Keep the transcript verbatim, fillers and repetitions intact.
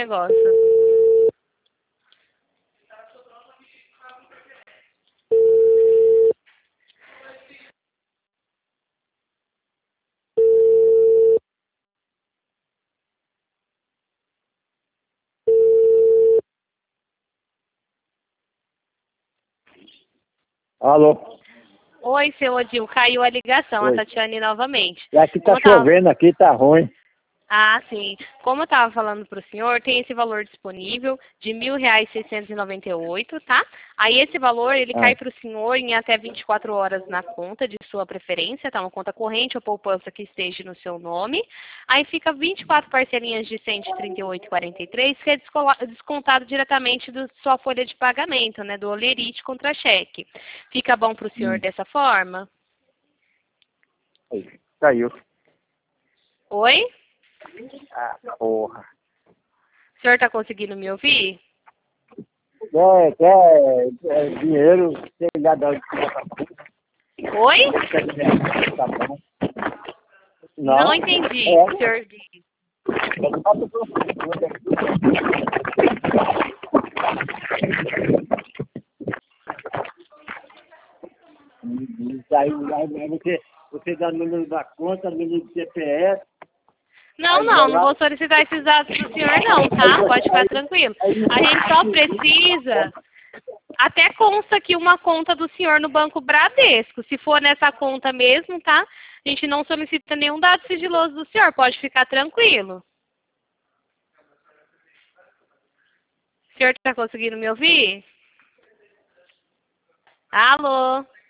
negócio. Alô? Oi, seu Odil, caiu a ligação, Oi. a Tatiane novamente. E aqui tá Como eu tava- chovendo, aqui tá ruim. Ah, sim. Como eu estava falando para o senhor, tem esse valor disponível de mil reais seiscentos e noventa e oito, tá? Aí esse valor, ele Ah. cai para o senhor em até vinte e quatro horas na conta de sua preferência, tá? Uma conta corrente ou poupança que esteja no seu nome. Aí fica vinte e quatro parcelinhas de cento e trinta e oito reais e quarenta e três centavos, que é descola- descontado diretamente da sua folha de pagamento, né? Do Olerite contra cheque. Fica bom para o senhor Hum. dessa forma? Aí, caiu. Oi? Ah, porra. O senhor está conseguindo me ouvir? Quer, quer, quer dinheiro, sei lá de onde que tá bom. Oi? Tá bom. Não, entendi É. o que o senhor disse. Aí, aí, aí você, você dá o número da conta, número do C P F. Não, não, não vou solicitar esses dados do senhor não, tá? Pode ficar tranquilo. A gente só precisa, até consta aqui uma conta do senhor no Banco Bradesco. Se for nessa conta mesmo, tá? A gente não solicita nenhum dado sigiloso do senhor, pode ficar tranquilo. O senhor está conseguindo me ouvir? Alô?